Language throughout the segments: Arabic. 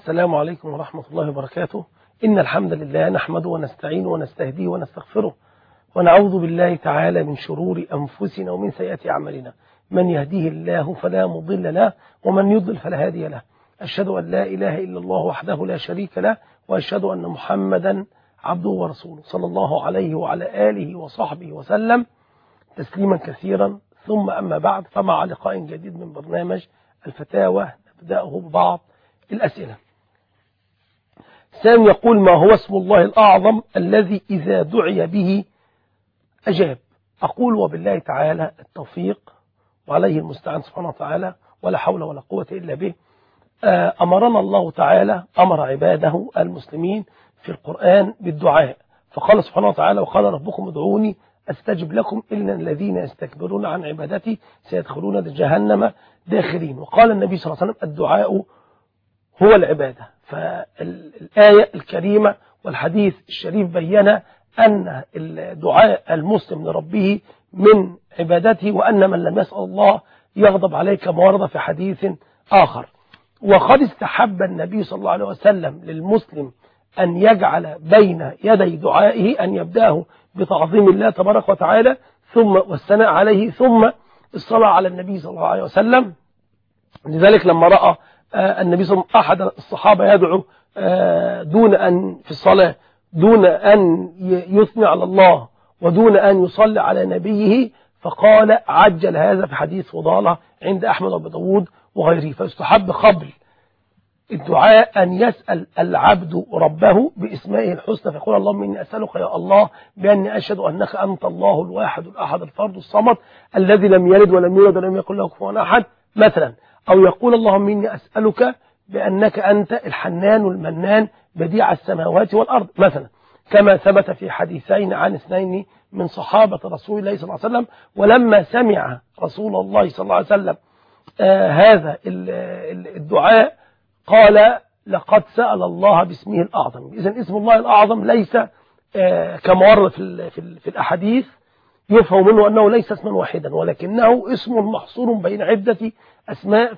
السلام عليكم ورحمة الله وبركاته. إن الحمد لله نحمده ونستعينه ونستهديه ونستغفره ونعوذ بالله تعالى من شرور أنفسنا ومن سيئات أعمالنا. من يهديه الله فلا مضل له ومن يضلل فلا هادي له. أشهد أن لا إله إلا الله وحده لا شريك له، وأشهد أن محمدا عبده ورسوله صلى الله عليه وعلى آله وصحبه وسلم تسليما كثيرا. ثم أما بعد، فمع لقاء جديد من برنامج الفتاوى نبدأه ببعض الأسئلة. سام يقول: ما هو اسم الله الأعظم الذي إذا دعي به أجاب؟ أقول: وبالله تعالى التوفيق وعليه المستعان سبحانه وتعالى، ولا حول ولا قوة إلا به. أمرنا الله تعالى، أمر عباده المسلمين في القرآن بالدعاء، فقال سبحانه وتعالى: وقال ربكم ادعوني أستجب لكم إن الذين يستكبرون عن عبادتي سيدخلون جهنم داخرين. وقال النبي صلى الله عليه وسلم: الدعاء هو العبادة. فالآية الكريمة والحديث الشريف بيّن أن الدعاء المسلم لربه من عبادته، وأن من لم يسأل الله يغضب عليه، كما ورد في حديث آخر. وقد استحب النبي صلى الله عليه وسلم للمسلم أن يجعل بين يدي دعائه أن يبدأه بتعظيم الله تبارك وتعالى، ثم والثناء عليه، ثم الصلاة على النبي صلى الله عليه وسلم. لذلك لما رأى النبي صلى الله عليه وسلم أحد الصحابة يدعو دون أن في الصلاة دون أن يثني على الله ودون أن يصلي على نبيه، فقال: عجل هذا، في حديث فضالة عند أحمد وأبو داود وغيره. فيستحب قبل الدعاء أن يسأل العبد ربه باسمائه الحسنى، فيقول: اللهم إني أسألك يا الله بأني أشهد أنك أنت الله الواحد الأحد الفرد الصمد الذي لم يلد ولم يولد ولم يكن له كفوا أحد مثلا. أو يقول: اللهم إني أسألك بأنك أنت الحنان المنان بديع السماوات والأرض مثلا، كما ثبت في حديثين عن اثنين من صحابة رسول الله صلى الله عليه وسلم. ولما سمع رسول الله صلى الله عليه وسلم هذا الدعاء قال: لقد سأل الله باسمه الأعظم. إذن اسم الله الأعظم ليس كما ورد في الأحاديث يفهم منه أنه ليس اسما واحدا، ولكنه اسم محصور بين عدة أسماء.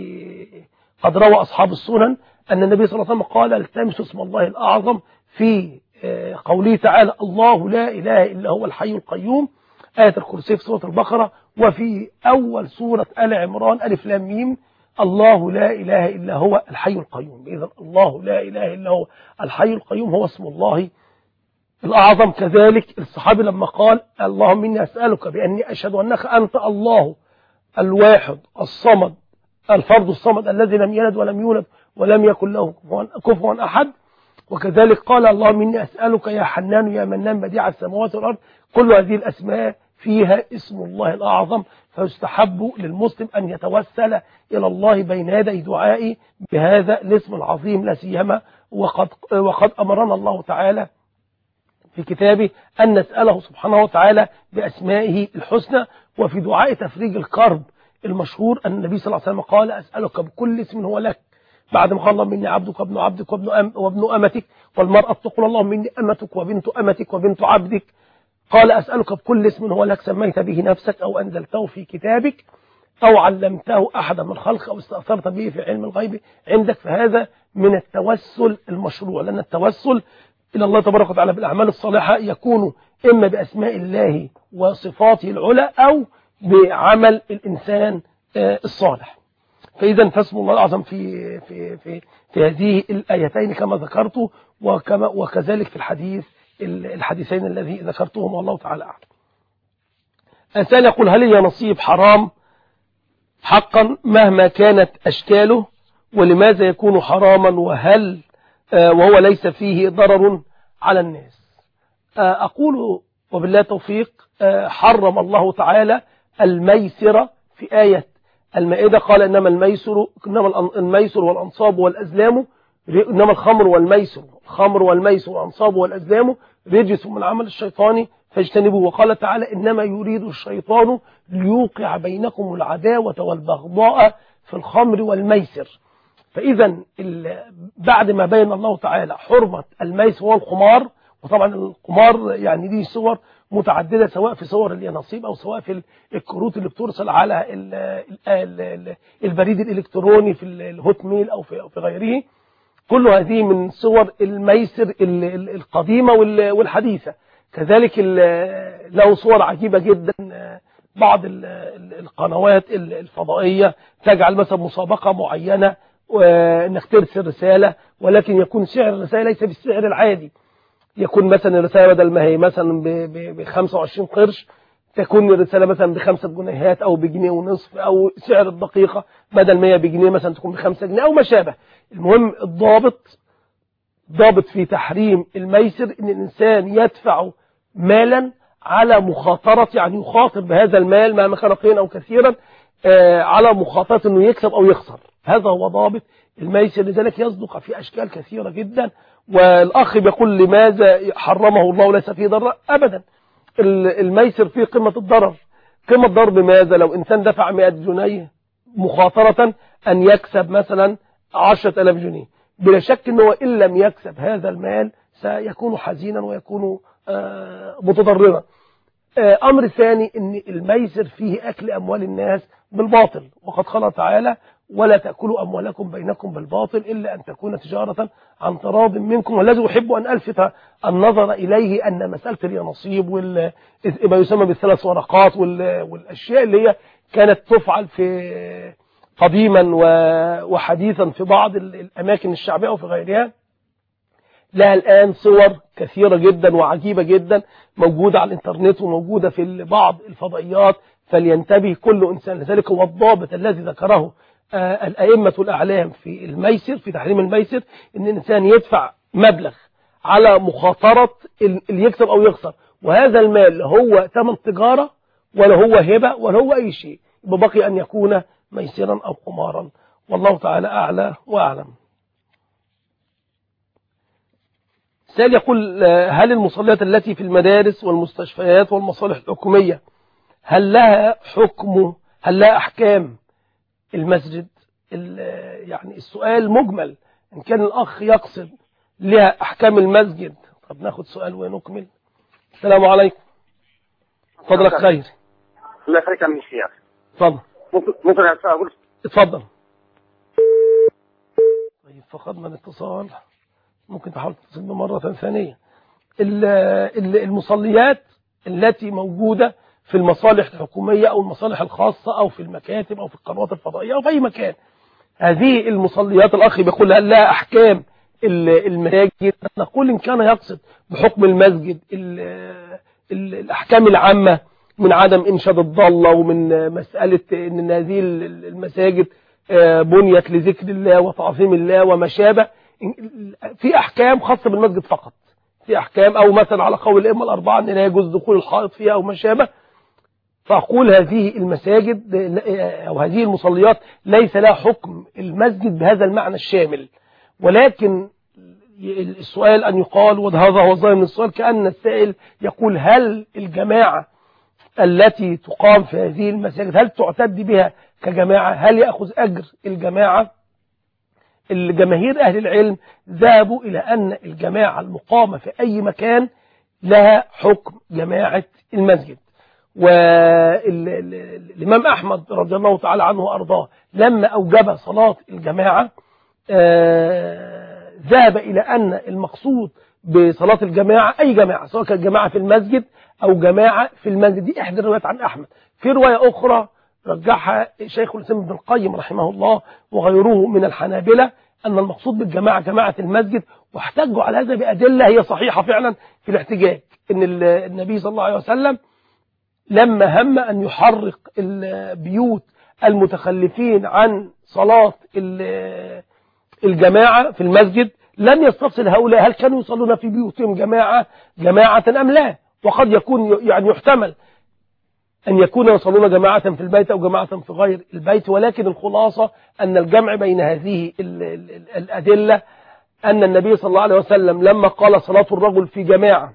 قد روى أصحاب السنن أن النبي صلى الله عليه وسلم قال: التمسوا اسم الله الأعظم في قوله تعالى: الله لا إله إلا هو الحي القيوم، آية الكرسي في سورة البقرة، وفي أول سورة آل عمران ألف لام ميم: الله لا إله إلا هو الحي القيوم. إذن الله لا إله إلا هو الحي القيوم هو اسم الله الأعظم. كذلك الصحابي لما قال: اللهم إني أسألك بأني أشهد أنك أنت الله الواحد الصمد الفرد الصمد الذي لم يلد ولم يولد ولم يكن له كفوا أحد. وكذلك قال: اللهم إني أسألك يا حنان يا منان بديع السماوات والأرض. كل هذه الأسماء فيها اسم الله الأعظم، فيستحب للمسلم أن يتوسل إلى الله بين يدي دعائه بهذا الاسم العظيم، لا سيما وقد أمرنا الله تعالى في كتابه أن نسأله سبحانه وتعالى بأسمائه الحسنى. وفي دعاء تفريج الكرب المشهور أن النبي صلى الله عليه وسلم قال: أسألك بكل اسم هو لك، بعد ما قال: اللهم إني عبدك وابن عبدك وابن أمتك. والمرأة تقول: اللهم إني أمتك وبنت أمتك وبنت عبدك. قال: أسألك بكل اسم هو لك سميت به نفسك أو أنزلته في كتابك أو علمته أحدا من خلقك أو استأثرت به في علم الغيب عندك. فهذا من التوسل المشروع، لأن التوسل إلى الله تبارك وتعالى بالأعمال الصالحة يكون إما بأسماء الله وصفاته العلى أو بعمل الإنسان الصالح. فإذا فاسم الله الأعظم في هذه الآيتين كما ذكرت، وكذلك في الحديثين الذي ذكرتهم، والله تعالى أعلم. الإنسان يقول: هل هي نصيب حرام حقا مهما كانت أشكاله؟ ولماذا يكون حراما وهو ليس فيه ضرر على الناس؟ أقول وبالله توفيق: حرم الله تعالى الميسر في آية المائدة، قال: إنما الميسر والأنصاب والأزلام، إنما الخمر والميسر والأنصاب والأزلام رجس من عمل الشيطان فاجتنبوه. وقال تعالى: إنما يريد الشيطان ليوقع بينكم العداوة والبغضاء في الخمر والميسر. فإذا بعد ما بين الله تعالى حرمة الميسر والقمار، وطبعا القمار يعني ليه صور متعددة، سواء في صور اليانصيب أو سواء في الكروت اللي بترسل على البريد الإلكتروني في الهوت ميل أو في غيره. كل هذه من صور الميسر القديمة والحديثة. كذلك له صور عجيبة جدا. بعض القنوات الفضائية تجعل مثلا مسابقة معينة وانك ترسل رسالة، ولكن يكون سعر الرسالة ليس بالسعر العادي. يكون مثلا الرسالة بدل ما هي مثلا ب 25 قرش تكون الرسالة مثلا ب5 جنيهات أو بجنيه ونصف، أو سعر الدقيقة بدل ما هي بجنيه مثلا تكون ب5 جنيه أو ما شابه. المهم ضابط في تحريم الميسر ان الانسان يدفع مالا على مخاطرة، يعني يخاطر بهذا المال مهما كان قليلا او كثيرا على مخاطرة انه يكسب او يخسر. هذا هو ضابط الميسر. لذلك يصدق في اشكال كثيرة جدا. والاخ بيقول لماذا حرمه الله وليس فيه ضرر؟ ابدا، الميسر فيه قمة الضرر. قمة الضرر بماذا؟ لو انسان دفع 100 جنيه مخاطرة ان يكسب مثلا 10,000 جنيه، بلا شك أنه إن لم يكسب هذا المال سيكون حزينا ويكون متضررا. أمر ثاني أن الميسر فيه أكل أموال الناس بالباطل، وقد قال تعالى ولا تأكلوا أموالكم بينكم بالباطل إلا أن تكون تجارة عن تراض منكم. والذي أحب أن ألفت النظر إليه أن مسألة اليانصيب ما يسمى بالثلاث ورقات والأشياء اللي هي كانت تفعل في قديما وحديثا في بعض الأماكن الشعبية وفي غيرها، لها الآن صور كثيرة جدا وعجيبة جدا موجودة على الإنترنت وموجودة في بعض الفضائيات، فلينتبه كل إنسان. لذلك هو الضابط الذي ذكره الأئمة الأعلام في الميسر، في تحريم الميسر، إن الإنسان يدفع مبلغ على مخاطرة اللي يكسب أو يخسر، وهذا المال هو ثمن تجارة ولا هو هبة ولا هو أي شيء، بقي أن يكون ميسرا أو قمارا. والله تعالى أعلى وأعلم. سائل يقول هل المصليات التي في المدارس والمستشفيات والمصالح الحكومية هل لها أحكام المسجد؟ يعني السؤال مجمل، إن كان الأخ يقصد لها أحكام المسجد. طب ناخد سؤال ونكمل. السلام عليكم. فضلك خير. الله يخليك يا شيخ. اتفضل. ممكن أقول؟ اتفضل. طيب فقدنا الاتصال، ممكن تحاول تتصل مرة ثانية. المصليات التي موجودة في المصالح الحكومية أو المصالح الخاصة أو في المكاتب أو في القنوات الفضائية أو في أي مكان، هذه المصليات الأخ بيقول هل لها أحكام المساجد؟ نقول إن كان يقصد بحكم المسجد الأحكام العامة من عدم إنشاد الضالة، ومن مسألة أن هذه المساجد بنيت لذكر الله وتعظيم الله وما شابه، في أحكام خاصة بالمسجد فقط، في أحكام، أو مثلا على قول الأئمة الأربعة أن لا يجوز دخول الحائط فيها أو ما شابه. فأقول هذه المساجد أو هذه المصليات ليس لها حكم المسجد بهذا المعنى الشامل. ولكن السؤال أن يقال، وهذا هو الظاهر من السؤال، كأن السائل يقول هل الجماعة التي تقام في هذه المساجد هل تعتد بها كجماعة؟ هل يأخذ أجر الجماعة؟ الجماهير أهل العلم ذهبوا إلى أن الجماعة المقامة في أي مكان لها حكم جماعة المسجد. والإمام أحمد رضي الله تعالى عنه وأرضاه لما أوجب صلاة الجماعة ذهب إلى أن المقصود بصلاة الجماعة أي جماعة، سواء كانت جماعة في المسجد أو جماعة في المسجد. دي إحدى الروايات عن أحمد. في رواية أخرى رجحها شيخ الإسلام ابن القيم رحمه الله وغيره من الحنابلة أن المقصود بالجماعة جماعة المسجد، واحتجوا على هذا بأدلة هي صحيحة فعلا في الاحتجاج، أن النبي صلى الله عليه وسلم لما هم أن يحرق البيوت المتخلفين عن صلاة الجماعة في المسجد لم يستفصل هؤلاء هل كانوا يصلون في بيوتهم جماعة أم لا، وقد يكون يعني يحتمل أن يكونوا يصلون جماعة في البيت أو جماعة في غير البيت. ولكن الخلاصة أن الجمع بين هذه الأدلة أن النبي صلى الله عليه وسلم لما قال صلاة الرجل في جماعة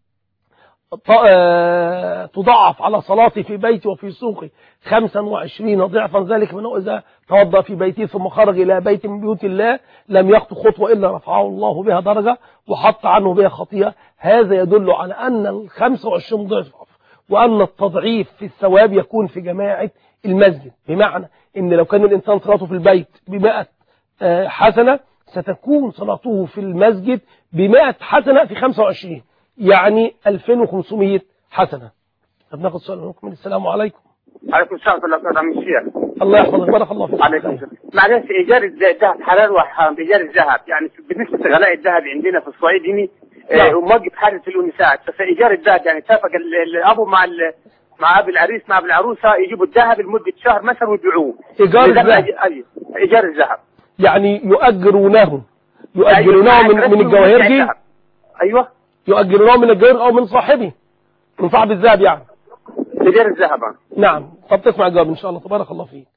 تضاعف على صلاتي في بيتي وفي سوقي 25 ضعفا، ذلك منه إذا توضأ في بيته ثم خرج إلى بيت من بيوت الله لم يخطو خطوة إلا رفعه الله بها درجة وحط عنه بها خطيئة. هذا يدل على أن 25 ضعف وأن التضعيف في الثواب يكون في جماعة المسجد، بمعنى أن لو كان الإنسان صلاته في البيت ب100 حسنة ستكون صلاته في المسجد ب100 حسنة في 25، يعني 2500 حسنة. طب ناخد سؤال منكم. السلام عليكم. عليكم السلام ورحمة الله وبركاته. عم الشيخ الله يحفظك، بارك الله فيك. عليكم السلام. معلش، ايجار الذهب حلال وحرام؟ ايجار الذهب يعني بالنسبه لغلاء الذهب عندنا في الصعيد هنا وموقف حاله الانسات، بس ايجار الذهب يعني اتفق الابو مع ابو العريس مع ابو العروسه يجيبوا الذهب لمده شهر مثلا ويبيعوه. ايجار الذهب ايجار الذهب يعني يؤجرونه من الجواهرجي. ايوه، يؤجرونه من الجواهر او من صاحبه، من صاحب الذهب يعني. ايجار الذهب. نعم. طب تسمع الجواب ان شاء الله. تبارك الله فيك.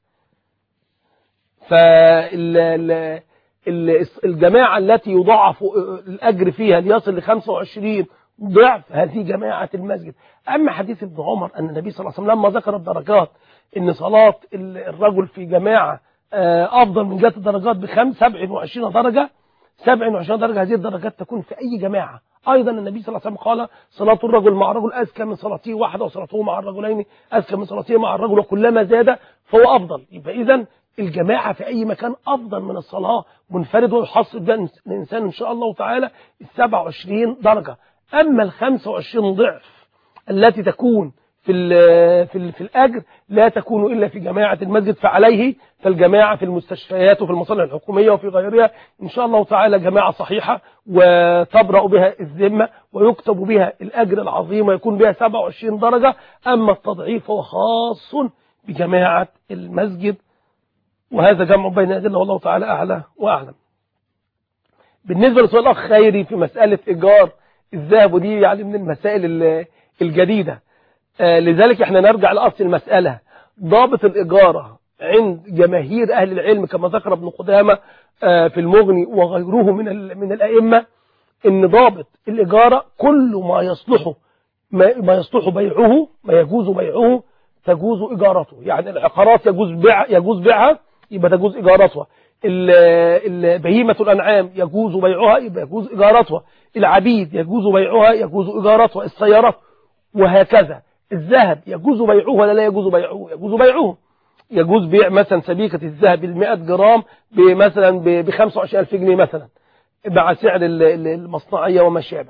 فالجماعة التي يضاعف الأجر فيها ليصل ل25 ضعف هذه جماعة المسجد. أما حديث ابن عمر أن النبي صلى الله عليه وسلم لما ذكر الدرجات أن صلاة الرجل في جماعة أفضل من جهة الدرجات ب27 درجة، 27 درجة هذه الدرجات تكون في أي جماعة. أيضا النبي صلى الله عليه وسلم قال صلاة الرجل مع الرجل أزكى من صلاته وحده، وصلاته مع الرجلين أزكى من صلاته مع الرجل، وكلما زاد فهو أفضل. يبقى إذن الجماعة في أي مكان أفضل من الصلاة منفرد، ويحصل ده الإنسان إن شاء الله تعالى 27 درجة. أما 25 ضعف التي تكون في الأجر لا تكون إلا في جماعة المسجد، فالجماعة في المستشفيات وفي المصالح الحكومية وفي غيرها إن شاء الله تعالى جماعة صحيحة وتبرأ بها الذمة ويكتب بها الأجر العظيم ويكون بها 27 درجة. أما التضعيف هو خاص بجماعة المسجد، وهذا جمع بين أدلة والله تعالى أعلى وأعلم. بالنسبة لسؤال الأخ خيري في مسألة إيجار الذهب، ودي يعني من المسائل الجديدة، لذلك احنا نرجع لأصل المسألة. ضابط الإجارة عند جماهير أهل العلم كما ذكر ابن قدامة في المغني وغيره من الأئمة، إن ضابط الإجارة كل ما يصلح بيعه، ما يجوز بيعه تجوز إجارته. يعني العقارات يجوز بيعها يبقى تجوز إجارتها، بهيمة الأنعام يجوز بيعها يبقى يجوز إجارتها، العبيد يجوز بيعها يجوز إجارتها، السيارات وهكذا. الذهب يجوز بيعه ولا لا يجوز بيعه؟ يجوز بيعه. يجوز بيع مثلا سبيكة الذهب 100 جرام مثلا ب25,000 جنيه مثلا مع سعر المصنعية وما شابه.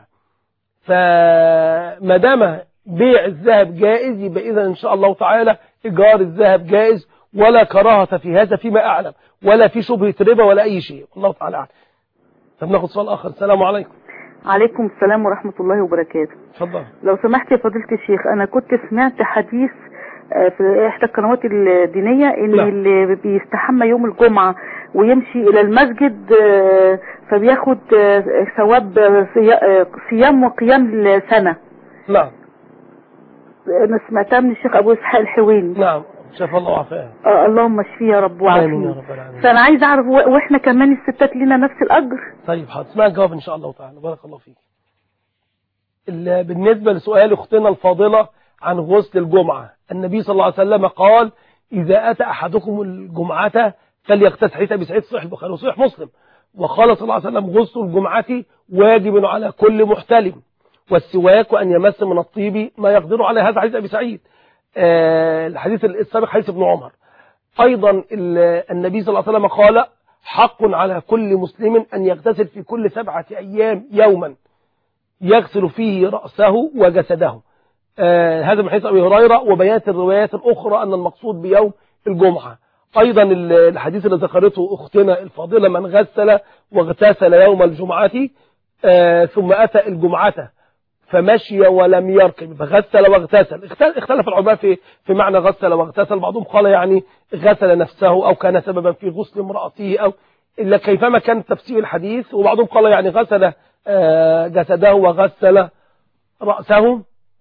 فما دام بيع الذهب جائز يبقى إذا إن شاء الله تعالى إيجار الذهب جائز، ولا كراهة في هذا فيما أعلم، ولا في شبهة ربا ولا أي شيء، الله تعالى أعلم. طب ناخد سؤال آخر. السلام عليكم. عليكم السلام ورحمة الله وبركاته. اتفضل. لو سمحت يا فضيلة الشيخ، أنا كنت سمعت حديث في إحدى القنوات الدينية إن اللي بيستحمى يوم الجمعة ويمشي إلى المسجد فبياخد ثواب صيام وقيام سنة. نعم. أنا سمعتها من الشيخ أبو إسحاق الحويني. نعم، شاف الله وعافاه. اللهم اشفيه يا رب وعافيه. آمين يا رب العالمين. فأنا عايز أعرف وإحنا كمان الستات لنا نفس الأجر؟ طيب حاضر، اسمع الجواب إن شاء الله تعالى. بارك الله فيك. بالنسبة لسؤال أختنا الفاضلة عن غسل الجمعة، النبي صلى الله عليه وسلم قال إذا أتى أحدكم الجمعة فليغتسل، حديث أبي سعيد صحيح البخاري وصحيح مسلم. وقال صلى الله عليه وسلم غسل الجمعة واجب على كل محتلم، والسواك وأن يمس من الطيب ما يقدر على هذا حديث أبي سعيد. الحديث السابق حديث ابن عمر. أيضا النبي صلى الله عليه وسلم قال حق على كل مسلم أن يغتسل في كل 7 أيام يوما يغسل فيه رأسه وجسده. هذا من حديث أبي هريرة. وبيانت الروايات الأخرى أن المقصود بيوم الجمعة. أيضا الحديث اللي ذكرته أختنا الفاضلة من غسل واغتسل يوم الجمعة ثم أتى الجمعة فمشي ولم يركب، غسل واغتسل. اختلف العلماء في معنى غسل واغتسل. بعضهم قال يعني غسل نفسه أو كان سببا في غسل امرأته أو إلا كيفما كان تفسير الحديث. وبعضهم قال يعني غسل جسده وغسل رأسه.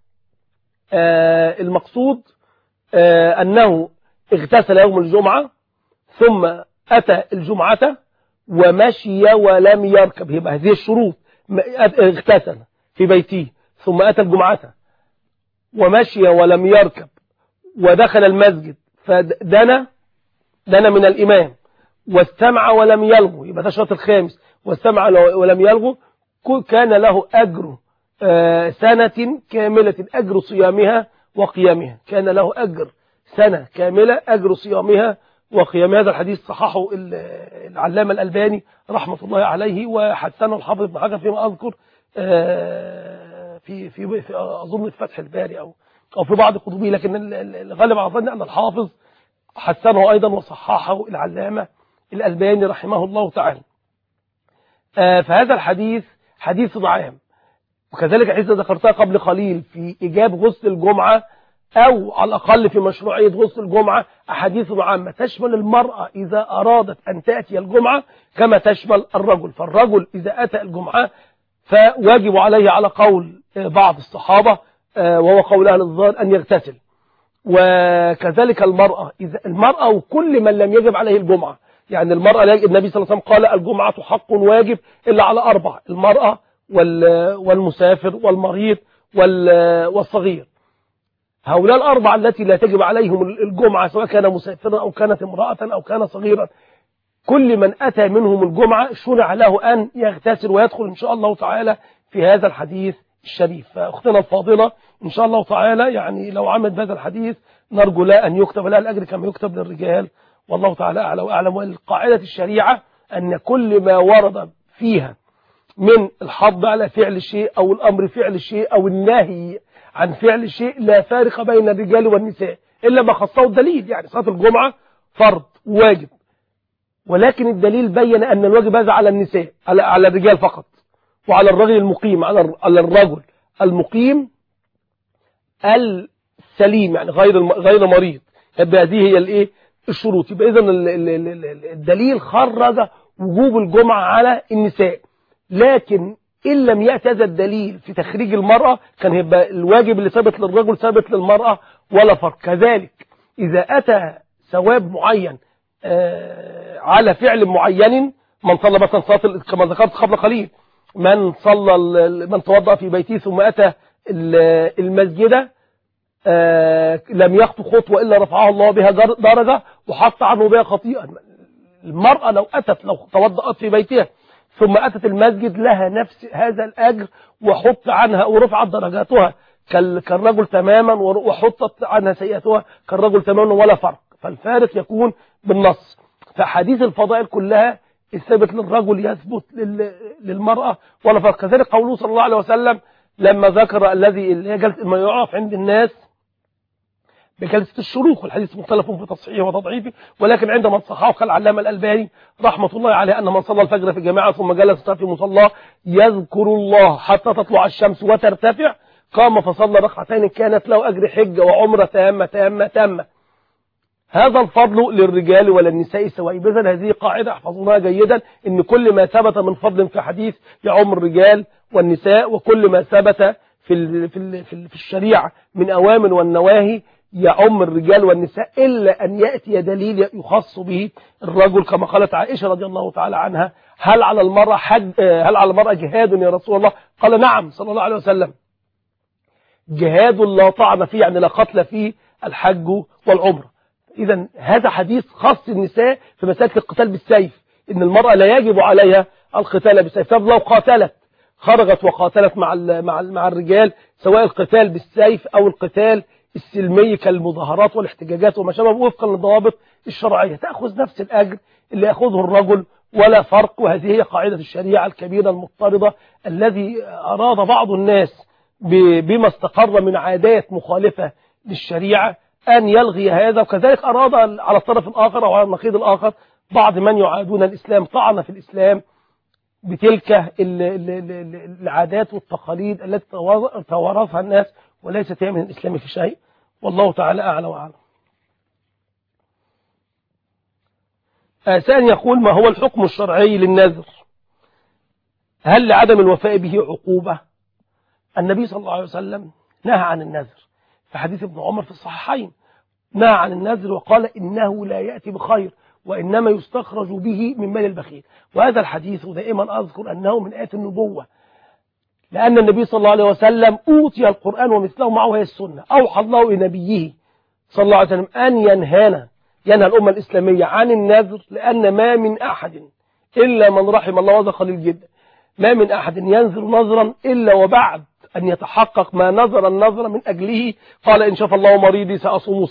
المقصود أنه اغتسل يوم الجمعة ثم أتى الجمعة ومشي ولم يركب. يبقى هذه الشروط: اغتسل في بيته ثم أتى الجمعة ومشي ولم يركب ودخل المسجد فدنا من الإمام واستمع ولم يلغو، يبقى ده الشرط الخامس، واستمع ولم يلغو، كان له أجر سنة كاملة، أجر صيامها وقيامها. كان له أجر سنة كاملة، أجر صيامها وقيام هذا الحديث صححه العلامة الألباني رحمة الله عليه، وحسنه الحافظ ابن حجر فيما أذكر في أظن في فتح الباري أو في بعض كتبه، لكن الغالب على ظني أن الحافظ حسنه أيضا وصححه العلامة الألباني رحمه الله تعالى. فهذا الحديث حديث عام، وكذلك حديث ذكرتها قبل قليل في إيجاب غسل الجمعة أو على الأقل في مشروعية غسل الجمعة أحاديث عامة تشمل المرأة إذا أرادت أن تأتي الجمعة كما تشمل الرجل. فالرجل إذا أتى الجمعة فواجب عليه على قول بعض الصحابة وهو قول أهل الظاهر أن يغتسل، وكذلك المرأة وكل من لم يجب عليه الجمعة. يعني المرأة النبي صلى الله عليه وسلم قال الجمعة حق واجب إلا على 4: المرأة والمسافر والمريض والصغير. هؤلاء 4 التي لا تجب عليهم الجمعة سواء كان مسافرا أو كانت امرأة أو كان صغيرا، كل من أتى منهم الجمعة شرع له أن يغتسل ويدخل إن شاء الله تعالى في هذا الحديث الشريف. فأختنا الفاضلة إن شاء الله تعالى يعني لو عملت بهذا الحديث نرجو لا أن يكتب لها الأجر كما يكتب للرجال، والله تعالى أعلى وأعلم. والقاعدة الشريعة أن كل ما ورد فيها من الحض على فعل شيء أو الأمر فعل شيء أو النهي عن فعل شيء لا فارق بين الرجال والنساء إلا ما خصه الدليل. يعني صلاة الجمعة فرض واجب، ولكن الدليل بين أن الواجب هذا على النساء على الرجال فقط، وعلى الرجل المقيم على الرجل المقيم السليم يعني غير مريض. يبقى هذه هي الشروط. يبقى إذن الدليل خرج وجوب الجمعة على النساء، لكن إن لم يأتي هذا الدليل في تخريج المرأة كان يبقى الواجب اللي ثابت للرجل ثابت للمرأة ولا فرق. كذلك إذا أتى ثواب معين على فعل معين، من صلى مثلا صلاة كما ذكرت قبل قليل، من توضأ في بيته ثم أتى المسجد لم يخطو خطوة إلا رفعه الله بها درجة وحط عنه بها خطيئة. المرأة لو توضأت في بيتها ثم أتت المسجد لها نفس هذا الأجر وحط عنها ورفعت درجاتها كالرجل تماما، وحطت عنها سيئاتها كالرجل تماما ولا فرق. فالفارق يكون بالنص. فحديث الفضائل كلها الثابت للرجل يثبت للمرأة ولا فرق. كذلك قوله صلى الله عليه وسلم لما ذكر الذي ما يعرف عند الناس بجلسة الشروق، والحديث مختلف في تصحيحه وتضعيفه، ولكن عندما صححه كالعلامة الألباني رحمة الله عليه أن من صلى الفجر في الجماعة ثم جلس في مصلاه يذكر الله حتى تطلع الشمس وترتفع قام فصلى ركعتين كانت له أجر حجة وعمرة تامة تامة تامة. هذا الفضل للرجال وللنساء سواء. بذل هذه قاعدة احفظوها جيدا، ان كل ما ثبت من فضل في حديث يعم الرجال والنساء، وكل ما ثبت في الشريعة من أوامر والنواهي يعم الرجال والنساء، إلا أن يأتي دليل يخص به الرجل كما قالت عائشة رضي الله تعالى عنها هل على المرأة جهاد يا رسول الله؟ قال نعم صلى الله عليه وسلم، جهاد لا طعن فيه يعني لا قتل فيه الحج والعمرة. إذا هذا حديث خاص النساء في مسألة القتال بالسيف، إن المرأة لا يجب عليها القتال بالسيف. طب لو قاتلت خرجت وقاتلت مع الرجال سواء القتال بالسيف أو القتال السلمي كالمظاهرات والاحتجاجات وما شابه وفقا للضوابط الشرعية تأخذ نفس الأجر اللي يأخذه الرجل ولا فرق. وهذه هي قاعدة الشريعة الكبيرة المضطردة الذي أراد بعض الناس بما استقر من عادات مخالفة للشريعة أن يلغي هذا، وكذلك أراد على الطرف الآخر أو على النقيض الآخر بعض من يعادون الإسلام طعن في الإسلام بتلك العادات والتقاليد التي توارثها الناس وليست هي من الإسلام في شيء، والله تعالى أعلى وأعلم. ثانيا يقول ما هو الحكم الشرعي للنذر؟ هل لعدم الوفاء به عقوبة؟ النبي صلى الله عليه وسلم نهى عن النذر في حديث ابن عمر في الصحيحين، نهى عن النذر وقال إنه لا يأتي بخير وإنما يستخرج به من مال البخيل. وهذا الحديث دائما أذكر أنه من آيات النبوة، لأن النبي صلى الله عليه وسلم أوتي القرآن ومثله معه هي السنة. أوحى الله لنبيه صلى الله عليه وسلم أن ينهى الأمة الإسلامية عن النذر، لأن ما من أحد إلا من رحم الله، وهذا قليل جدا، ما من أحد ينذر نذرا إلا وبعد أن يتحقق ما نذر النذر من أجله قال إن شاء الله مريضي سأصوم سنة،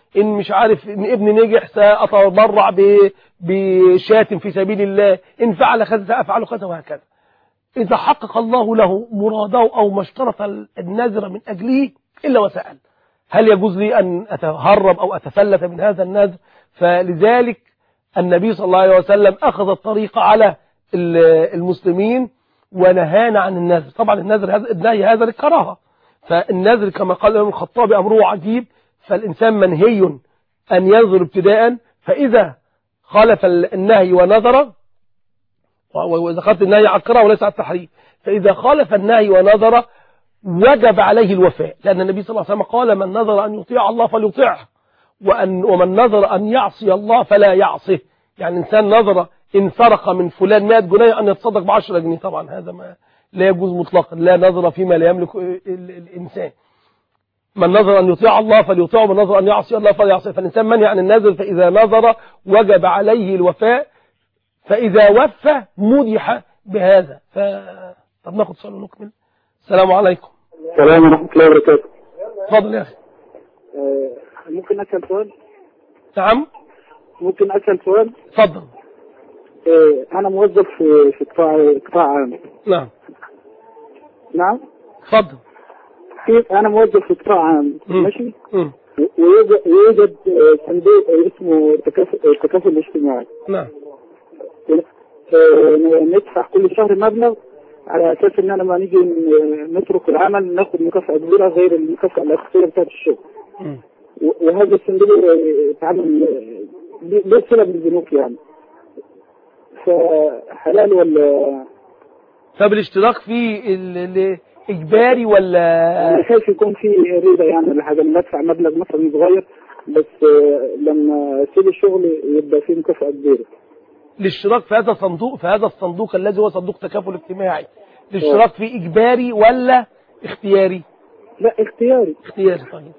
إن مش عارف إن ابني نجح سأتبرع بشاة في سبيل الله، إن فعل كذا سأفعل كذا، وهكذا. إذا حقق الله له مراده أو ما اشترط النذر من أجله إلا وسأل هل يجوز لي أن أتهرب أو أتفلت من هذا النذر؟ فلذلك النبي صلى الله عليه وسلم أخذ الطريق على المسلمين ونهانا عن النذر. طبعا النهي هذا للكراهة، فالنذر كما قال الإمام الخطابي أمره عجيب، فالإنسان منهي أن ينذر ابتداء، فإذا خالف النهي ونذر، وإذا خالف النهي على الكراهة وليس على التحريم، فإذا خالف النهي ونذر وجب عليه الوفاء، لأن النبي صلى الله عليه وسلم قال من نذر أن يطيع الله فليطيعه، ومن نذر أن يعصي الله فلا يعصيه. يعني إنسان نذر إن سرق من فلان 100 جنيه أن يتصدق ب10 جنيه، طبعا هذا ما لا يجوز مطلقا، لا نذر فيما لا يملك الإنسان. من نذر أن يطيع الله فليطيعه، ومن نذر أن يعصي الله فلا يعصيه. فالإنسان منهي عن النذر، فإذا نذر وجب عليه الوفاء، فإذا وفى مدح بهذا. طب ناخد سؤال ونكمل. السلام عليكم. السلام ورحمة الله وبركاته. اتفضل يا أخي. ممكن أسأل سؤال؟ نعم. ممكن أسأل سؤال؟ اتفضل. أنا موظف في قطاع عام. نعم. نعم. اتفضل. أنا موظف في قطاع عام، ماشي؟ ويوجد صندوق اسمه التكافل الاجتماعي. نعم. ندفع كل شهر مبلغ على أساس إن أنا ما نيجي نترك العمل ناخد مكافأة كبيرة غير المكافأة الأساسية بتاعت الشغل. وهذا الصندوق اتعمل ليه صلة بالبنوك يعني، فحلال ولا؟ طب الاشتراك فيه إجباري ولا؟ أنا خايف يكون فيه ربا يعني ولا حاجة، لما أدفع مبلغ مثلا صغير بس لما أسيب الشغل يبقى فيه مكافأة كبيرة. الاشتراك في هذا الصندوق الذي هو صندوق تكافل اجتماعي، الاشتراك فيه إجباري ولا اختياري؟ لا اختياري. اختياري. طيب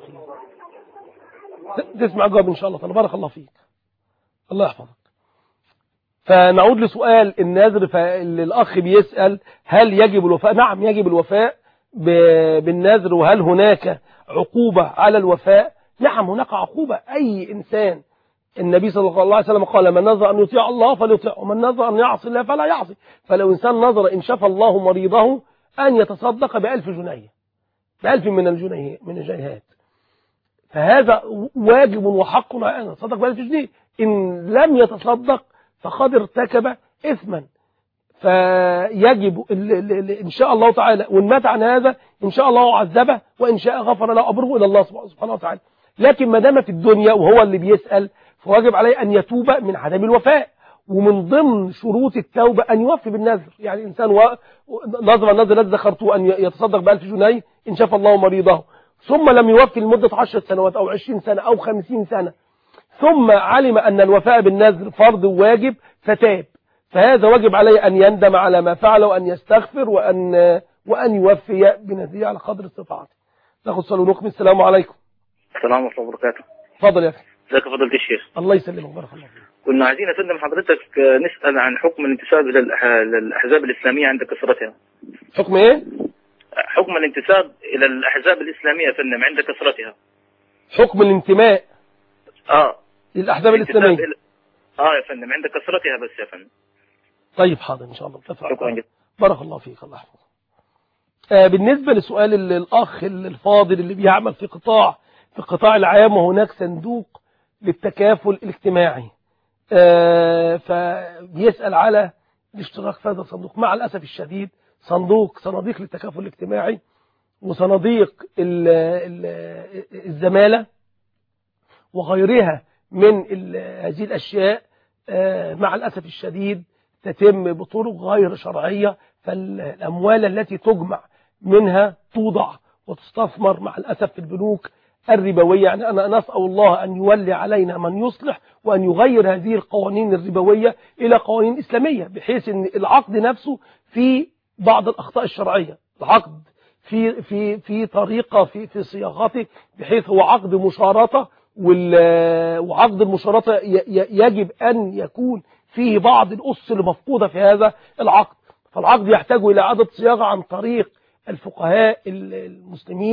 تسمع جواب إن شاء الله. بارك الله فيك، الله يحفظك. فنعود لسؤال النذر، فالأخ بيسأل هل يجب الوفاء؟ نعم يجب الوفاء بالنذر. وهل هناك عقوبة على الوفاء؟ نعم هناك عقوبة. أي إنسان، النبي صلى الله عليه وسلم قال من نذر أن يطيع الله فليطيعه، ومن نذر أن يعصي الله فلا يعصي. فلو إنسان نذر إن شفى الله مريضه أن يتصدق ب1000 جنيه، ب1000 من الجنيهات، فهذا واجب وحق أن يتصدق ب1000 جنيه. إن لم يتصدق فقد ارتكب إثما، فيجب إن شاء الله تعالى، وإن مات عن هذا إن شاء الله عذبه، وإن شاء غفر له أمره إلى الله سبحانه وتعالى. لكن ما دام في الدنيا وهو اللي بيسأل، فواجب عليه أن يتوب من عدم الوفاء. ومن ضمن شروط التوبة أن يوفي بالنذر. يعني إنسان نظر النذر الذي ذكرته أن يتصدق ب1000 جنيه إن شاف الله مريضه، ثم لم يوفي لمدة 10 سنوات أو 20 سنة أو 50 سنة، ثم علم أن الوفاء بالنذر فرض واجب فتاب، فهذا واجب عليه أن يندم على ما فعل، وأن يستغفر، وأن يوفي بنذره على قدر استطاعته. ناخد سؤال ونكمل. السلام عليكم. السلام ورحمة الله وبركاته. اتفضل يا أخي. ازيك يا فضيلة الشيخ؟ الله يسلمك، بارك الله فيك. كنا عايزين يا فندم حضرتك نسأل عن حكم الانتساب إلى الأحزاب الإسلامية عند كثرتها. حكم إيه؟ حكم الانتساب إلى الأحزاب الإسلامية يا فندم عند كثرتها. حكم الانتماء للأحزاب الإسلامية. يا فندم عند كثرتها بس يا فندم. طيب حاضر إن شاء الله. شكرا جدا. بارك الله فيك، الله يحفظك. بالنسبة لسؤال الأخ الفاضل اللي بيعمل في القطاع العام، وهناك صندوق للتكافل الاجتماعي، فبيسأل على الاشتراك في هذا الصندوق. مع الأسف الشديد صناديق للتكافل الاجتماعي وصناديق الزمالة وغيرها من هذه الأشياء مع الأسف الشديد تتم بطرق غير شرعية، فالأموال التي تجمع منها توضع وتستثمر مع الأسف في البنوك الربوية. يعني أنا نسأل الله أن يولي علينا من يصلح، وأن يغير هذه القوانين الربوية إلى قوانين إسلامية، بحيث أن العقد نفسه في بعض الأخطاء الشرعية، العقد في طريقة في صياغته، بحيث هو عقد مشارطة، وعقد المشارطة يجب أن يكون فيه بعض الأس المفقودة في هذا العقد، فالعقد يحتاج إلى إعادة صياغة عن طريق الفقهاء المسلمين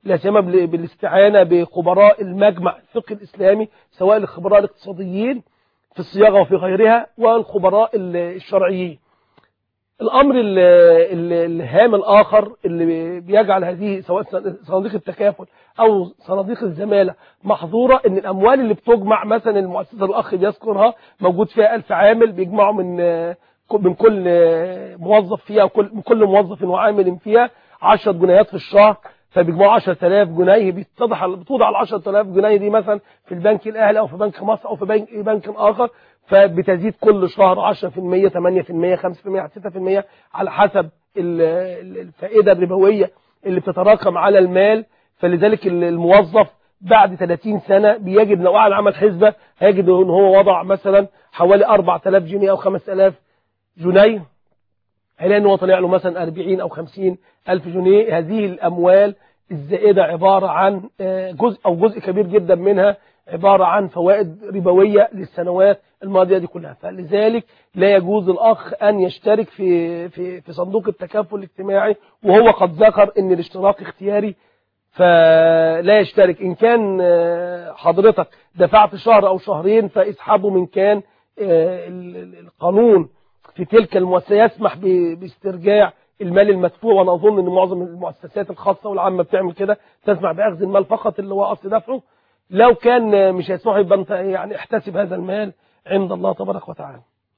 لا سيما بالاستعانة بخبراء المجمع الفقهي الإسلامي، سواء الخبراء الاقتصاديين في الصياغة وفي غيرها والخبراء الشرعيين. الأمر الهام الآخر اللي بيجعل هذه سواء صناديق التكافل أو صناديق الزمالة محظورة، إن الأموال اللي بتجمع مثلا المؤسسة الأخ بيذكرها موجود فيها 1000 عامل، بيجمعوا من كل موظف فيها ومن كل موظف وعامل فيها 10 جنيهات في الشهر، فبيجمعوا 10000 جنيه. بتوضع ال 10000 جنيه دي مثلا في البنك الأهلي أو في بنك مصر أو في بنك آخر، فبتزيد كل شهر 10%، 8%، 5%، 6% على حسب الفائدة الربوية اللي بتتراكم على المال. فلذلك الموظف بعد 30 سنة بيجد لو قعد عمل حسبة هيجد ان هو وضع مثلا حوالي 4000 جنيه او 5000 جنيه، هيلاقي ان هو طلع له مثلا 40 او 50 الف جنيه. هذه الاموال الزائدة عبارة عن جزء كبير جدا منها عبارة عن فوائد ربوية للسنوات الماضية دي كلها. فلذلك لا يجوز الأخ أن يشترك في صندوق التكافل الاجتماعي وهو قد ذكر أن الاشتراك اختياري، فلا يشترك. إن كان حضرتك دفعت شهر أو شهرين فاسحبه من كان القانون في تلك المؤسسة يسمح باسترجاع المال المدفوع، وأنا أظن أن معظم المؤسسات الخاصة والعامة بتعمل كده، تسمح بأخذ المال فقط اللي هو أصل دفعه. لو كان مش هيسمح يبقى انت يعني احتسب هذا المال عند الله تبارك وتعالى.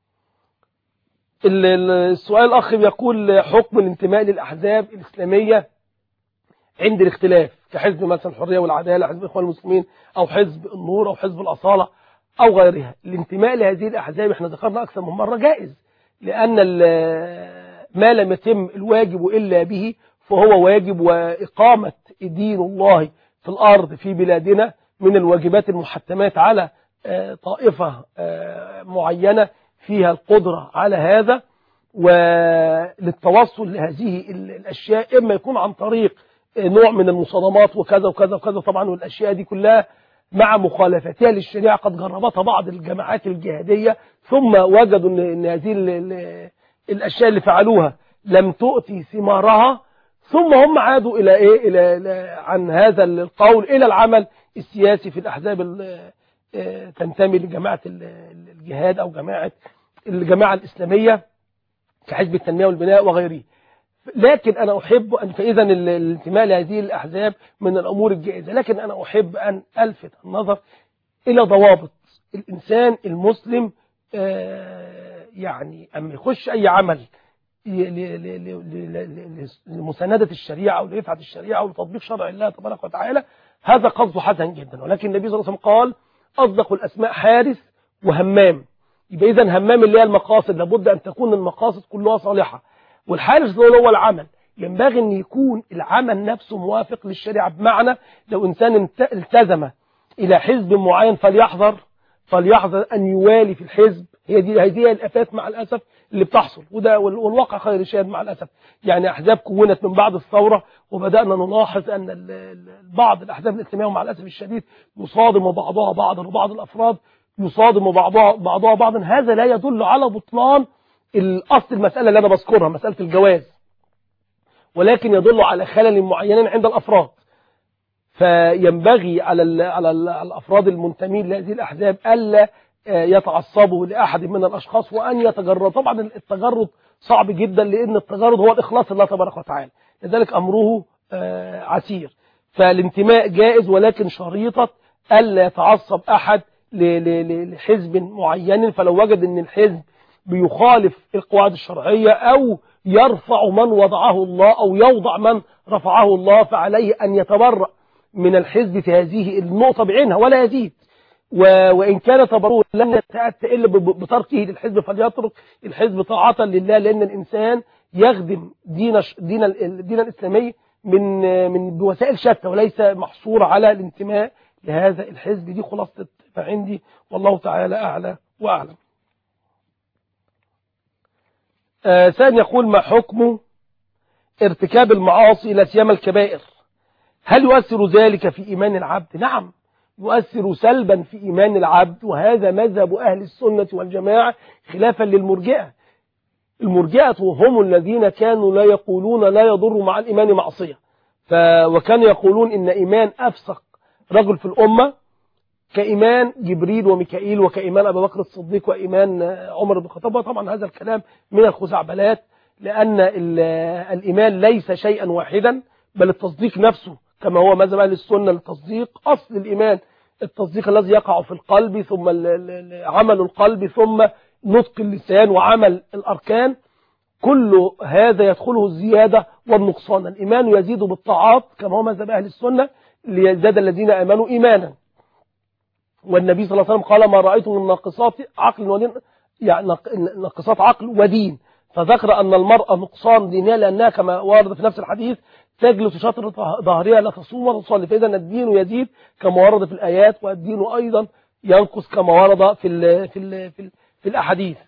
السؤال الأخ بيقول حكم الانتماء للأحزاب الإسلامية عند الاختلاف، كحزب مثلا الحرية والعدالة، حزب الإخوان المسلمين، أو حزب النور، أو حزب الأصالة، أو غيرها. الانتماء لهذه الأحزاب احنا ذكرنا أكثر من مرة جائز، لأن ما لم يتم الواجب إلا به فهو واجب، وإقامة دين الله في الأرض في بلادنا من الواجبات المحتمات على طائفة معينة فيها القدرة على هذا. وللتوصل لهذه الأشياء إما يكون عن طريق نوع من المصادمات وكذا وكذا وكذا طبعا، والأشياء دي كلها مع مخالفتها للشريعة قد جربتها بعض الجماعات الجهادية، ثم وجدوا أن هذه الأشياء اللي فعلوها لم تؤتي ثمارها، ثم هم عادوا إلى عن هذا القول إلى العمل السياسي في الأحزاب تنتمي لجماعة الجهاد أو الجماعة الإسلامية كحزب التنمية والبناء وغيره. لكن أنا أحب أن فإذا الانتماء لهذه الأحزاب من الأمور الجائزة، لكن أنا أحب أن ألفت النظر إلى ضوابط. الإنسان المسلم يعني أما يخش أي عمل لمساندة الشريعة أو لرفعة الشريعة أو لتطبيق شرع الله تبارك وتعالى، هذا قصده حسن جدا. ولكن النبي صلى الله عليه وسلم قال أصدق الأسماء حارس وهمام. يبقى إذن همام اللي هي المقاصد لابد أن تكون المقاصد كلها صالحة، والحارس هو العمل. ينبغي أن يكون العمل نفسه موافق للشريعة، بمعنى لو إنسان التزم إلى حزب معين فليحذر أن يوالي في الحزب. هذه الآفات مع الأسف اللي بتحصل، وده والواقع خير شاهد مع الأسف. يعني أحزاب كونت من بعد الثورة، وبدأنا نلاحظ أن بعض الأحزاب الإسلامية مع الأسف الشديد يصادم بعضها بعضا، وبعض الأفراد يصادم بعضها بعضا. هذا لا يدل على بطلان الأصل المسألة اللي أنا بذكرها، مسألة الجواز، ولكن يدل على خلل معين عند الأفراد. فينبغي على الأفراد المنتمين لهذه الأحزاب ألا يتعصبوا لأحد من الأشخاص وأن يتجرد. طبعا التجرد صعب جدا، لأن التجرد هو الإخلاص لله تبارك وتعالى، لذلك أمره عسير. فالانتماء جائز، ولكن شريطة ألا يتعصب أحد لحزب معين. فلو وجد أن الحزب بيخالف القواعد الشرعية أو يرفع من وضعه الله أو يوضع من رفعه الله، فعليه أن يتبرأ من الحزب في هذه النقطة بعينها ولا يزيد. وإن كان تبرؤه لن يتأتى إلا بتركه للحزب، فليترك الحزب طاعة لله، لأن الإنسان يخدم دين الإسلامي من بوسائل شتى وليس محصور على الانتماء لهذا الحزب. دي خلاصة ما عندي، والله تعالى أعلى وأعلم. ثاني يقول ما حكم ارتكاب المعاصي لا سيما الكبائر؟ هل يؤثر ذلك في إيمان العبد؟ نعم، يؤثر سلبا في إيمان العبد، وهذا مذهب أهل السنة والجماعة خلافا للمرجئة. المرجئة هم الذين كانوا لا يقولون لا يضر مع الإيمان معصية، وكانوا يقولون إن إيمان أفسق رجل في الأمة كإيمان جبريل وميكائيل، وكإيمان أبي بكر الصديق، وإيمان عمر بن الخطاب. طبعا هذا الكلام من الخزعبلات، لأن الإيمان ليس شيئا واحدا، بل التصديق نفسه كما هو مذهب أهل السنة. التصديق أصل الإيمان، التصديق الذي يقع في القلب، ثم عمل القلب، ثم نطق اللسان، وعمل الأركان. كل هذا يدخله الزيادة والنقصان. الإيمان يزيد بالطاعات كما هو مذهب أهل السنة، ليزداد الذين آمنوا إيمانا. والنبي صلى الله عليه وسلم قال: ما رأيت من ناقصات عقل ودين، يعني ناقصات عقل ودين. فذكر أن المرأة نقصان دينها، لأنها كما ورد في نفس الحديث تجلس شطر ظهرها لا تصوم ولا تصلي. فإذا الدين يزيد كما ورد في الآيات، والدين أيضا ينقص كما ورد في الأحاديث.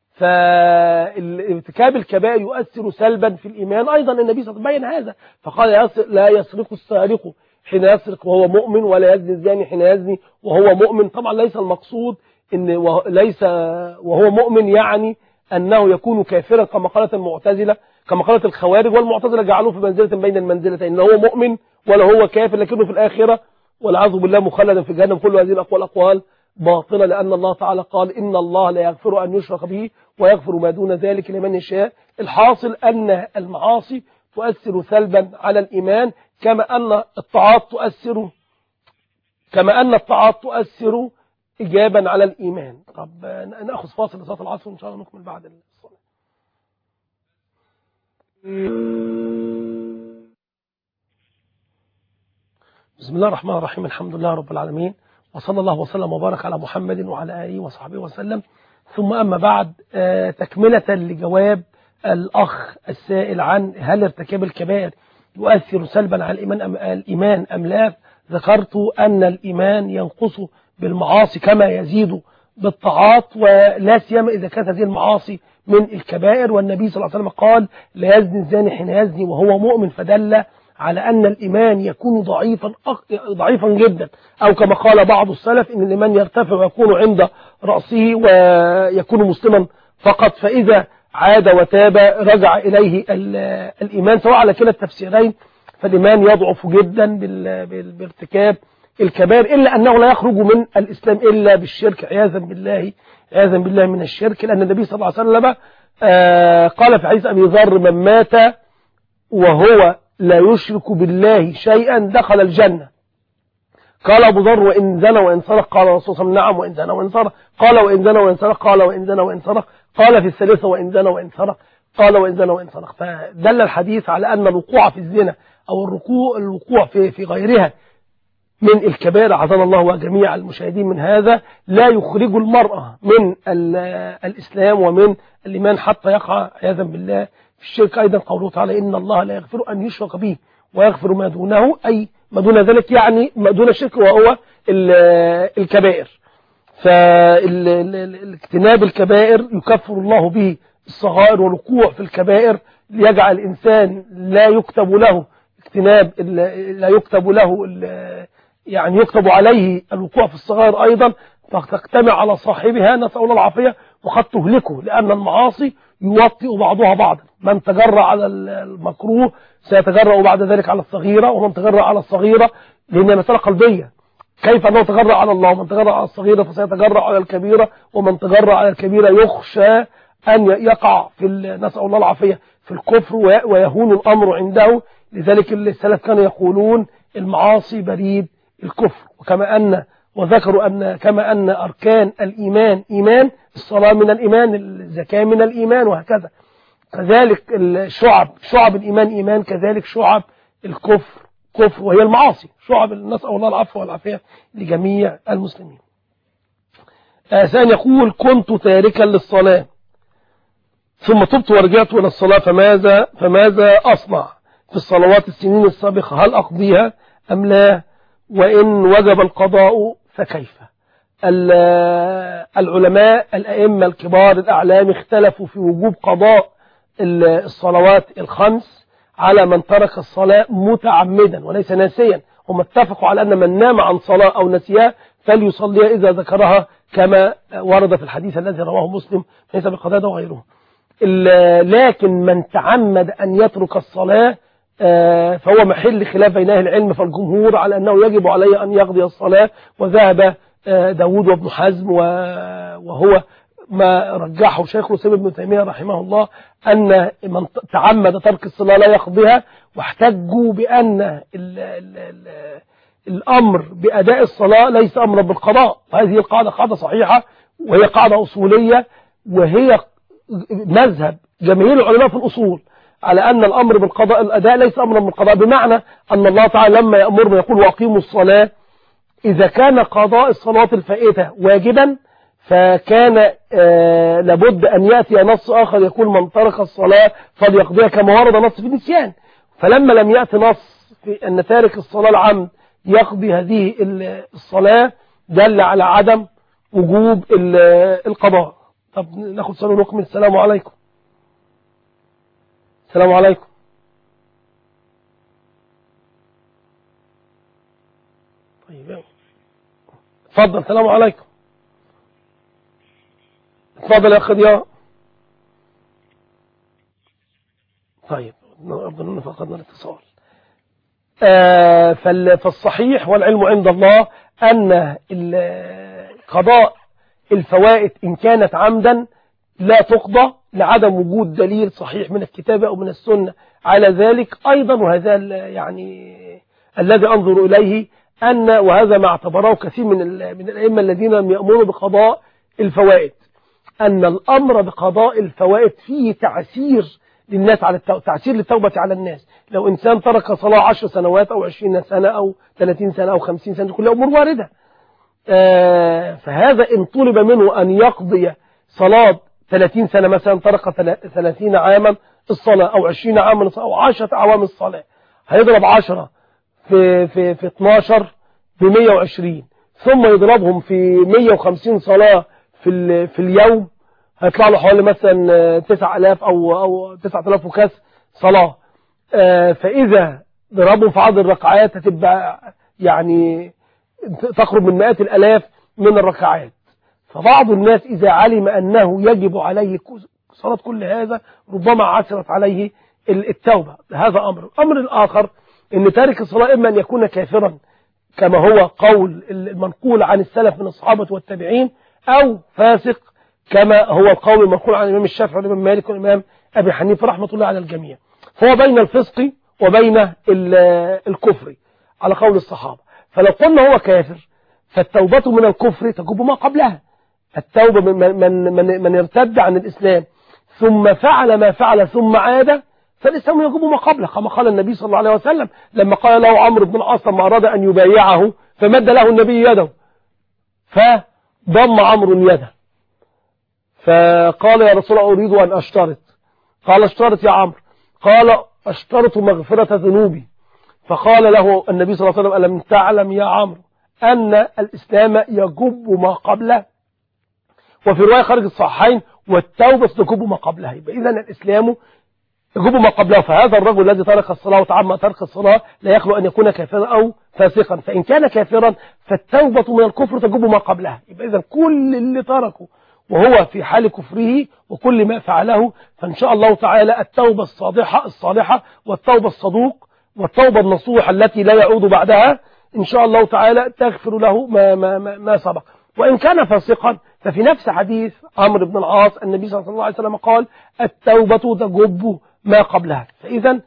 فارتكاب الكبائر يؤثر سلبا في الإيمان. أيضا النبي صلى الله عليه وسلم بين هذا فقال: لا يسرق السارق حين يسرق وهو مؤمن، ولا يزني الزاني حين يزني وهو مؤمن. طبعا ليس المقصود إن ليس وهو مؤمن يعني أنه يكون كافرا كما قالت المعتزلة، كما قالت الخوارج. والمعتزلة جعلوه في منزلة بين المنزلتين، إن هو مؤمن ولا هو كافر، لكنه في الآخرة والعياذ بالله مخلدا في جهنم. كل هذه الأقوال أقوال باطلة، لأن الله تعالى قال: إن الله لا يغفر أن يشرك به ويغفر ما دون ذلك لمن يشاء. الحاصل أن المعاصي تؤثر سلبا على الإيمان، كما أن الطاعات تؤثر إيجابا على الإيمان. طب نأخذ فاصل لصلاة العصر وإن شاء الله نكمل بعد الصلاة. بسم الله الرحمن الرحيم. الحمد لله رب العالمين، وصلى الله وسلم وبارك على محمد وعلى آله وصحبه وسلم. ثم أما بعد، تكملة لجواب الأخ السائل عن هل ارتكاب الكبائر يؤثر سلبا على الإيمان أم لا. ذكرت أن الإيمان ينقص بالمعاصي كما يزيد بالطاعات، ولا سيما إذا كانت هذه المعاصي من الكبائر. والنبي صلى الله عليه وسلم قال: لا يزني الزاني حين يزني وهو مؤمن، فدل على أن الإيمان يكون ضعيفا جدا، أو كما قال بعض السلف إن الإيمان يرتفع ويكون عند رأسه ويكون مسلما فقط، فإذا عاد وتاب رجع إليه الإيمان. سواء على كلا التفسيرين فالإيمان يضعف جدا بارتكاب الكبائر، إلا أنه لا يخرج من الإسلام إلا بالشرك، عياذا بالله من الشرك. لأن النبي صلى الله عليه وسلم قال في حديث أبي ذر: من مات وهو لا يشرك بالله شيئا دخل الجنة. قال أبو ذر: وإن زنى وإن سرق؟ قال الرسول صلى الله عليه وسلم: نعم وإن زنى وإن سرق. قال: وإن زنى وإن سرق؟ قال: وإن زنى وإن سرق. قال في الثالثة: وإن زنى وإن سرق؟ قال: وإن زنى وإن سرق. فدل الحديث على أن الوقوع في الزنا أو الوقوع في غيرها من الكبائر، عافانا الله وجميع المشاهدين من هذا، لا يخرج المرأة من الإسلام ومن الإيمان حتى يقع عياذا بالله في الشرك. أيضا قوله تعالى: إن الله لا يغفر أن يشرك به ويغفر ما دونه، أي ما دون ذلك، يعني ما دون الشرك وهو الكبائر. فالاجتناب الكبائر يكفر الله به الصغائر، والوقوع في الكبائر يجعل الإنسان لا يكتب له اجتناب، لا يكتب له يعني يكتب عليه الوقوع في الصغائر أيضا، فتجتمع على صاحبها، نسأل الله العافية، وقد تهلكه، لأن المعاصي يوطئ بعضها بعضا. من تجرأ على المكروه سيتجرأ بعد ذلك على الصغيرة، ومن تجرأ على الصغيرة، لأنها مسألة قلبية، كيف أنه تجرأ على الله؟ من تجرأ على الصغيرة فسيتجرأ على الكبيرة، ومن تجرأ على الكبيرة يخشى أن يقع نسأل الله العافية في الكفر ويهون الأمر عنده. لذلك السلف كانوا يقولون: المعاصي بريد الكفر. وذكروا أن كما أن أركان الإيمان إيمان، الصلاة من الإيمان، الزكاة من الإيمان، وهكذا. كذلك شعب الإيمان إيمان، كذلك شعب الكفر كفر، وهي المعاصي شعب. نسأل الله العفو والعافية لجميع المسلمين. ثاني يقول: كنت تاركا للصلاة ثم تبت ورجعت إلى الصلاة، فماذا أصنع في الصلوات السنين السابقة؟ هل أقضيها أم لا؟ وإن وجب القضاء فكيف؟ العلماء الأئمة الكبار الأعلام اختلفوا في وجوب قضاء الصلوات الخمس على من ترك الصلاة متعمدا وليس ناسيا. هم اتفقوا على أن من نام عن صلاة أو نسيها فليصليها إذا ذكرها، كما ورد في الحديث الذي رواه مسلم ليس بقتادة وغيره. لكن من تعمد أن يترك الصلاة فهو محل خلاف بين أهل العلم، فالجمهور على أنه يجب عليه أن يقضي الصلاة، وذهب داود وابن حزم وهو ما رجحه شيخ الإسلام ابن تيمية رحمه الله أن من تعمد ترك الصلاة لا يقضيها، واحتجوا بأن الأمر بأداء الصلاة ليس أمرا بالقضاء. وهذه القاعدة قاعدة صحيحة، وهي قاعدة أصولية، وهي مذهب جماهير العلماء في الأصول على أن الأمر بالقضاء الأداء ليس أمرا بالقضاء، بمعنى أن الله تعالى لما يأمرنا يقول وأقيموا الصلاة، إذا كان قضاء الصلاة الفائتة واجبا فكان لابد أن يأتي نص آخر يقول من ترك الصلاة فليقضيها، كما ورد نص في النسيان. فلما لم يأتي نص في أن تارك الصلاة العمد يقضي هذه الصلاة دل على عدم وجوب القضاء. طب ناخد سؤال ونكمل. السلام عليكم. السلام عليكم. طيب اتفضل. السلام عليكم. اتفضل يا أخي ضياء. طيب ربنا فقدنا الاتصال. فالصحيح والعلم عند الله أن قضاء الفوائد إن كانت عمدا لا تقضى لعدم وجود دليل صحيح من الكتاب أو من السنة على ذلك أيضا. وهذا يعني الذي أنظر إليه أن وهذا ما اعتبره كثير من الأئمة الذين يأمرون بقضاء الفوائد، أن الأمر بقضاء الفوائد فيه تعسير للناس على تعسير للتوبة على الناس. لو إنسان ترك صلاة 10 سنوات أو 20 سنة أو 30 سنة أو 50 سنة كل أمور واردة، فهذا إن طلب منه أن يقضي صلاة 30 سنة مثلا، ترك 30 عاما الصلاة أو 20 عاما أو 10 أعوام الصلاة، هيضرب 10 في 12 ب120، ثم يضربهم في 150 صلاة في اليوم، هيطلع له حوالي مثلا 9000 أو 9000 وكاس صلاة. فإذا ضربهم في عدد الركعات هتبقى يعني تقرب من مئات الآلاف من الركعات. فبعض الناس إذا علم أنه يجب عليه صلاة كل هذا ربما عسرت عليه التوبة. هذا أمر. الأمر الآخر أن تارك الصلاة إما أن يكون كافرا كما هو قول المنقول عن السلف من الصحابة والتابعين، أو فاسق كما هو القول المنقول عن الإمام الشافعي والإمام مالك والإمام أبي حنيفة رحمة الله على الجميع. فهو بين الفسق وبين الكفر على قول الصحابة. فلو قلنا هو كافر فالتوبة من الكفر تجب ما قبلها. التوبة من ارتد عن الإسلام ثم فعل ما فعل ثم عاد فالإسلام يجب ما قبله، كما قال النبي صلى الله عليه وسلم لما قال له عمرو بن العاص لما أراد أن يبايعه فمد له النبي يده فضم عمرو يده، فقال يا رسول الله أريد أن أشترط. قال اشترط يا عمرو. قال اشترط مغفرة ذنوبي. فقال له النبي صلى الله عليه وسلم ألم تعلم يا عمرو أن الإسلام يجب ما قبله؟ وفي رواية خارج الصحيحين والتوبة تجب ما قبلها. يبقى إذن الإسلام يجب ما قبله. فهذا الرجل الذي ترك الصلاة وتعمد ترك الصلاة لا يخلو أن يكون كافرا أو فاسقا، فإن كان كافرا فالتوبة من الكفر تجب ما قبلها. يبقى إذن كل اللي تركه وهو في حال كفره وكل ما فعله فإن شاء الله تعالى التوبة الصالحة والتوبة الصدوق والتوبة النصوح التي لا يعود بعدها إن شاء الله تعالى تغفر له ما سبق. وإن كان فاسقا ففي نفس حديث عمرو بن العاص النبي صلى الله عليه وسلم قال التوبة تجب ما قبلها. فإذا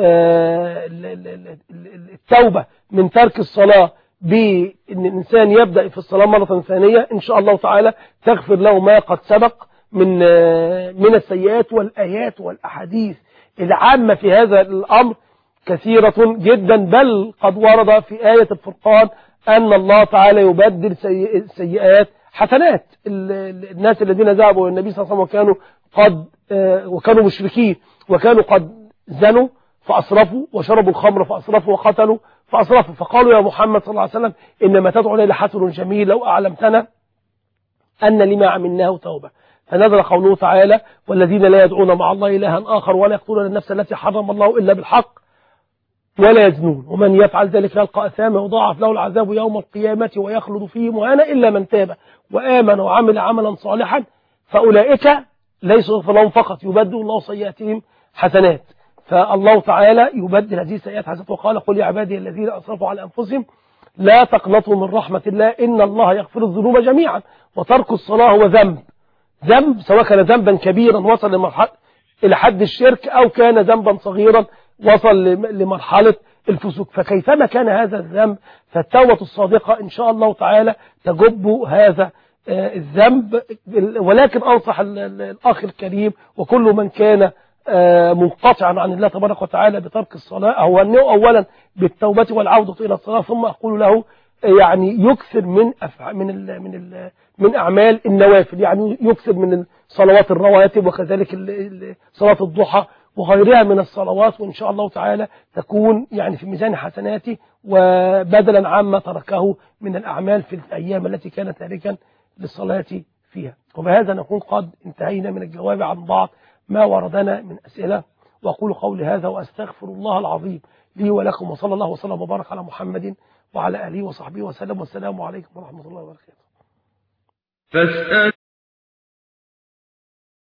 التوبة من ترك الصلاة بأن الإنسان يبدأ في الصلاة مرة ثانية إن شاء الله تعالى تغفر له ما قد سبق من السيئات. والآيات والأحاديث العامة في هذا الأمر كثيرة جدا، بل قد ورد في آية الفرقان أن الله تعالى يبدل سيئات حسنات. الناس الذين ذهبوا النبي صلى الله عليه وسلم وكانوا مشركين وكانوا قد زنوا فأسرفوا وشربوا الخمر فأسرفوا وقتلوا فأسرفوا، فقالوا يا محمد صلى الله عليه وسلم إنما تدعو لي لحسن جميل لو أعلمتنا أن لما عملناه توبة. فنزل قوله تعالى والذين لا يدعون مع الله إلها آخر ولا يقتلون النفس التي حرم الله إلا بالحق ولا يزنون ومن يفعل ذلك يلقى أثاما يضاعف له العذاب يوم القيامة ويخلد فيه مهانا إلا من تاب وآمن وعمل عملا صالحا فأولئك ليس يغفر لهم فقط يبدل الله سيئاتهم حسنات. فالله تعالى يبدل هذه السيئات حسنات، وقال قل يا عبادي الذين أسرفوا على أنفسهم لا تقنطوا من رحمة الله إن الله يغفر الذنوب جميعا. وترك الصلاة هو ذنب سواء كان ذنبا كبيرا وصل لمرحلة إلى حد الشرك أو كان ذنبا صغيرا وصل لمرحلة الفسوق. فكيفما كان هذا الذنب فالتوبة الصادقة إن شاء الله تعالى تجب هذا الذنب. ولكن أنصح الأخ الكريم وكل من كان منقطعا عن الله تبارك وتعالى بترك الصلاة هو أنه أولا بالتوبة والعودة إلى الصلاة، ثم أقول له يعني يكثر من أعمال النوافل، يعني يكثر من صلوات الرواتب وكذلك صلاة الضحى وغيرها من الصلوات، وإن شاء الله تعالى تكون يعني في ميزان حسناته وبدلا عما تركه من الأعمال في الأيام التي كانت تاركا للصلاة فيها. وبهذا نكون قد انتهينا من الجواب عن بعض ما وردنا من أسئلة، وأقول قولي هذا وأستغفر الله العظيم لي ولكم، وصلى الله وسلم وبارك على محمد وعلى آله وصحبه وسلم، والسلام عليكم ورحمة الله وبركاته.